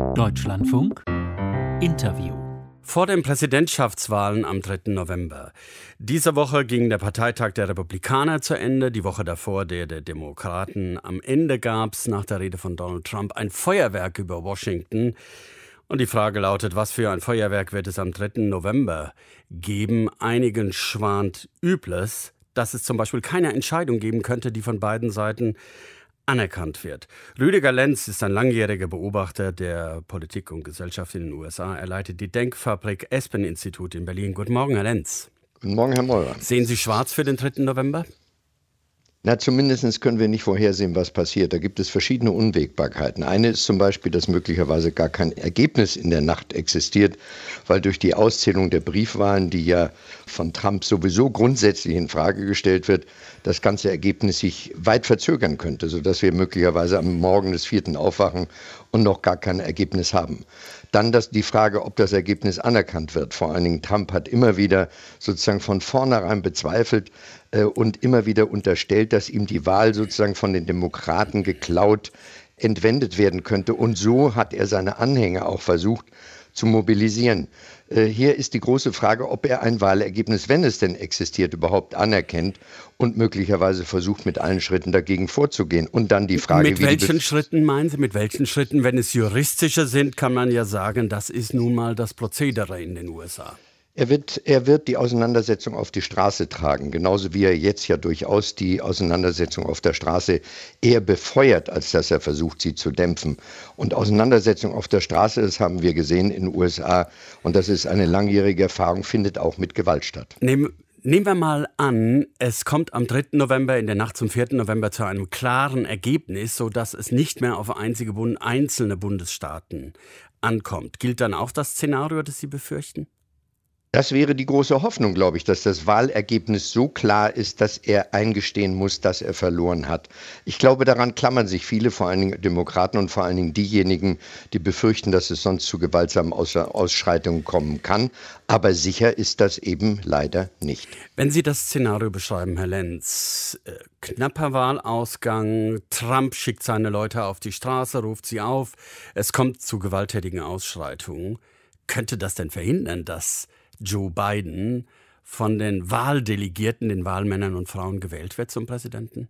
Deutschlandfunk Interview. Vor den Präsidentschaftswahlen am 3. November. Diese Woche ging der Parteitag der Republikaner zu Ende, die Woche davor der Demokraten. Am Ende gab es nach der Rede von Donald Trump ein Feuerwerk über Washington. Und die Frage lautet, was für ein Feuerwerk wird es am 3. November geben? Einigen schwant Übles, dass es zum Beispiel keine Entscheidung geben könnte, die von beiden Seiten anerkannt wird. Rüdiger Lenz ist ein langjähriger Beobachter der Politik und Gesellschaft in den USA. Er leitet die Denkfabrik Espen-Institut in Berlin. Guten Morgen, Herr Lenz. Guten Morgen, Herr Meurer. Sehen Sie schwarz für den 3. November? Na, zumindest können wir nicht vorhersehen, was passiert. Da gibt es verschiedene Unwägbarkeiten. Eine ist zum Beispiel, dass möglicherweise gar kein Ergebnis in der Nacht existiert, weil durch die Auszählung der Briefwahlen, die ja von Trump sowieso grundsätzlich in Frage gestellt wird, das ganze Ergebnis sich weit verzögern könnte, sodass wir möglicherweise am Morgen des 4. aufwachen und noch gar kein Ergebnis haben. Dann die Frage, ob das Ergebnis anerkannt wird. Vor allen Dingen Trump hat immer wieder sozusagen von vornherein bezweifelt und immer wieder unterstellt, dass ihm die Wahl sozusagen von den Demokraten geklaut entwendet werden könnte. Und so hat er seine Anhänger auch versucht zu mobilisieren. Hier ist die große Frage, ob er ein Wahlergebnis, wenn es denn existiert, überhaupt anerkennt und möglicherweise versucht, mit allen Schritten dagegen vorzugehen. Und dann die Frage, mit welchen Schritten meinen Sie? Mit welchen Schritten? Wenn es juristische sind, kann man ja sagen, das ist nun mal das Prozedere in den USA. Er wird die Auseinandersetzung auf die Straße tragen, genauso wie er jetzt ja durchaus die Auseinandersetzung auf der Straße eher befeuert, als dass er versucht, sie zu dämpfen. Und Auseinandersetzung auf der Straße, das haben wir gesehen in den USA, und das ist eine langjährige Erfahrung, findet auch mit Gewalt statt. Nehmen wir mal an, es kommt am 3. November in der Nacht zum 4. November zu einem klaren Ergebnis, sodass es nicht mehr auf einzelne Bundesstaaten ankommt. Gilt dann auch das Szenario, das Sie befürchten? Das wäre die große Hoffnung, glaube ich, dass das Wahlergebnis so klar ist, dass er eingestehen muss, dass er verloren hat. Ich glaube, daran klammern sich viele, vor allen Dingen Demokraten und vor allen Dingen diejenigen, die befürchten, dass es sonst zu gewaltsamen Ausschreitungen kommen kann. Aber sicher ist das eben leider nicht. Wenn Sie das Szenario beschreiben, Herr Lenz, knapper Wahlausgang, Trump schickt seine Leute auf die Straße, ruft sie auf, es kommt zu gewalttätigen Ausschreitungen. Könnte das denn verhindern, dass Joe Biden von den Wahldelegierten, den Wahlmännern und Frauen gewählt wird zum Präsidenten?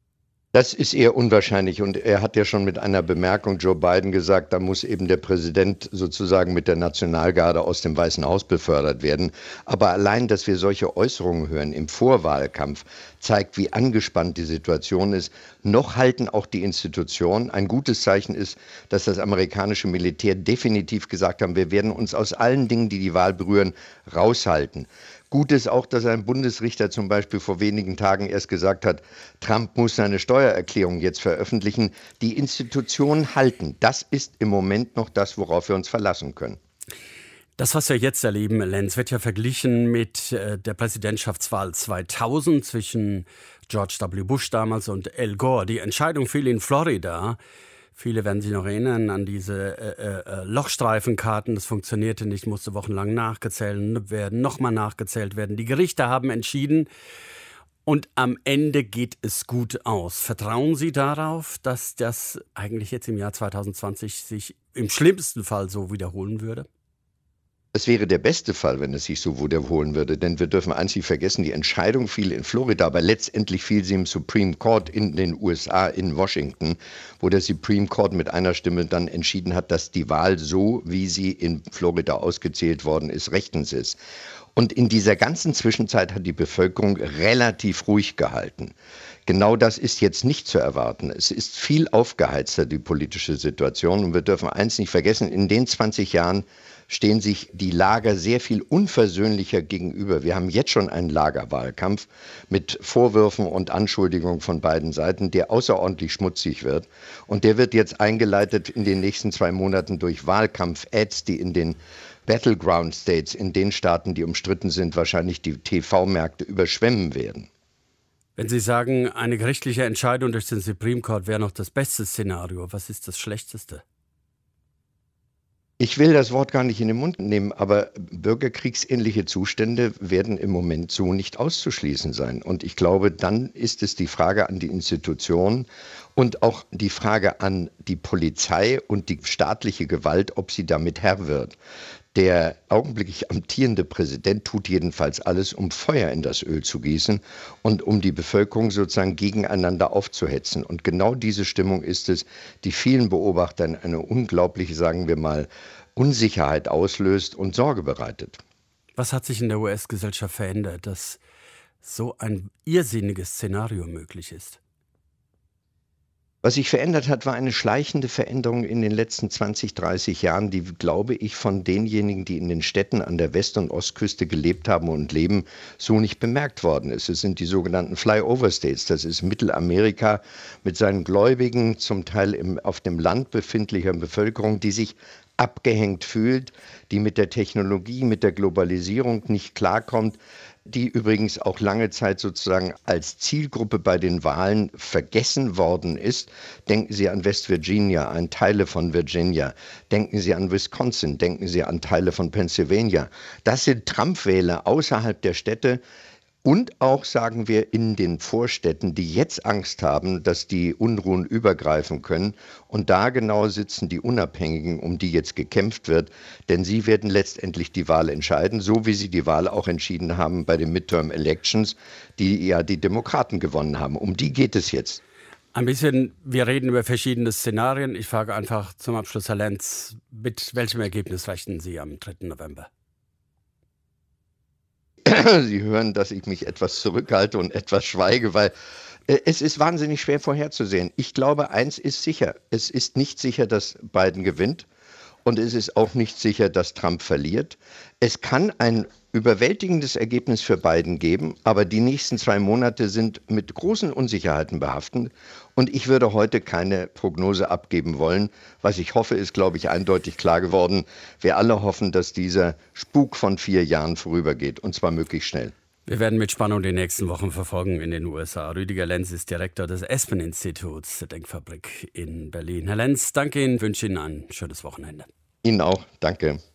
Das ist eher unwahrscheinlich, und er hat ja schon mit einer Bemerkung Joe Biden gesagt, da muss eben der Präsident sozusagen mit der Nationalgarde aus dem Weißen Haus befördert werden. Aber allein, dass wir solche Äußerungen hören im Vorwahlkampf, zeigt, wie angespannt die Situation ist. Noch halten auch die Institutionen. Ein gutes Zeichen ist, dass das amerikanische Militär definitiv gesagt haben, wir werden uns aus allen Dingen, die die Wahl berühren, raushalten. Gut ist auch, dass ein Bundesrichter zum Beispiel vor wenigen Tagen erst gesagt hat, Trump muss seine Steuererklärung jetzt veröffentlichen. Die Institutionen halten. Das ist im Moment noch das, worauf wir uns verlassen können. Das, was wir jetzt erleben, Lenz, wird ja verglichen mit der Präsidentschaftswahl 2000 zwischen George W. Bush damals und Al Gore. Die Entscheidung fiel in Florida. Viele werden sich noch erinnern an diese Lochstreifenkarten. Das funktionierte nicht, musste wochenlang nachgezählt werden, nochmal nachgezählt werden. Die Gerichte haben entschieden und am Ende geht es gut aus. Vertrauen Sie darauf, dass das eigentlich jetzt im Jahr 2020 sich im schlimmsten Fall so wiederholen würde? Es wäre der beste Fall, wenn es sich so wiederholen würde, denn wir dürfen eins nicht vergessen, die Entscheidung fiel in Florida, aber letztendlich fiel sie im Supreme Court in den USA, in Washington, wo der Supreme Court mit einer Stimme dann entschieden hat, dass die Wahl so, wie sie in Florida ausgezählt worden ist, rechtens ist. Und in dieser ganzen Zwischenzeit hat die Bevölkerung relativ ruhig gehalten. Genau das ist jetzt nicht zu erwarten. Es ist viel aufgeheizter, die politische Situation. Und wir dürfen eins nicht vergessen, in den 20 Jahren stehen sich die Lager sehr viel unversöhnlicher gegenüber. Wir haben jetzt schon einen Lagerwahlkampf mit Vorwürfen und Anschuldigungen von beiden Seiten, der außerordentlich schmutzig wird. Und der wird jetzt eingeleitet in den nächsten 2 Monaten durch Wahlkampf-Ads, die in den Battleground States, in den Staaten, die umstritten sind, wahrscheinlich die TV-Märkte überschwemmen werden. Wenn Sie sagen, eine gerichtliche Entscheidung durch den Supreme Court wäre noch das beste Szenario, was ist das schlechteste? Ich will das Wort gar nicht in den Mund nehmen, aber bürgerkriegsähnliche Zustände werden im Moment so nicht auszuschließen sein. Und ich glaube, dann ist es die Frage an die Institutionen und auch die Frage an die Polizei und die staatliche Gewalt, ob sie damit Herr wird. Der augenblicklich amtierende Präsident tut jedenfalls alles, um Feuer in das Öl zu gießen und um die Bevölkerung sozusagen gegeneinander aufzuhetzen. Und genau diese Stimmung ist es, die vielen Beobachtern eine unglaubliche, sagen wir mal, Unsicherheit auslöst und Sorge bereitet. Was hat sich in der US-Gesellschaft verändert, dass so ein irrsinniges Szenario möglich ist? Was sich verändert hat, war eine schleichende Veränderung in den letzten 20, 30 Jahren, die, glaube ich, von denjenigen, die in den Städten an der West- und Ostküste gelebt haben und leben, so nicht bemerkt worden ist. Es sind die sogenannten Flyover States. Das ist Mittelamerika mit seinen Gläubigen, zum Teil auf dem Land befindlicher Bevölkerung, die sich abgehängt fühlt, die mit der Technologie, mit der Globalisierung nicht klarkommt, die übrigens auch lange Zeit sozusagen als Zielgruppe bei den Wahlen vergessen worden ist. Denken Sie an West Virginia, an Teile von Virginia. Denken Sie an Wisconsin, denken Sie an Teile von Pennsylvania. Das sind Trump-Wähler außerhalb der Städte und auch, sagen wir, in den Vorstädten, die jetzt Angst haben, dass die Unruhen übergreifen können. Und da genau sitzen die Unabhängigen, um die jetzt gekämpft wird. Denn sie werden letztendlich die Wahl entscheiden, so wie sie die Wahl auch entschieden haben bei den Midterm Elections, die ja die Demokraten gewonnen haben. Um die geht es jetzt. Ein bisschen, wir reden über verschiedene Szenarien. Ich frage einfach zum Abschluss, Herr Lenz, mit welchem Ergebnis rechnen Sie am 3. November? Sie hören, dass ich mich etwas zurückhalte und etwas schweige, weil es ist wahnsinnig schwer vorherzusehen. Ich glaube, eins ist sicher. Es ist nicht sicher, dass Biden gewinnt. Und es ist auch nicht sicher, dass Trump verliert. Es kann ein überwältigendes Ergebnis für Biden geben, aber die nächsten 2 Monate sind mit großen Unsicherheiten behaftet. Und ich würde heute keine Prognose abgeben wollen. Was ich hoffe, ist, glaube ich, eindeutig klar geworden. Wir alle hoffen, dass dieser Spuk von 4 Jahren vorübergeht, und zwar möglichst schnell. Wir werden mit Spannung die nächsten Wochen verfolgen in den USA. Rüdiger Lenz ist Direktor des Aspen-Instituts der Denkfabrik in Berlin. Herr Lenz, danke Ihnen, wünsche Ihnen ein schönes Wochenende. Ihnen auch, danke.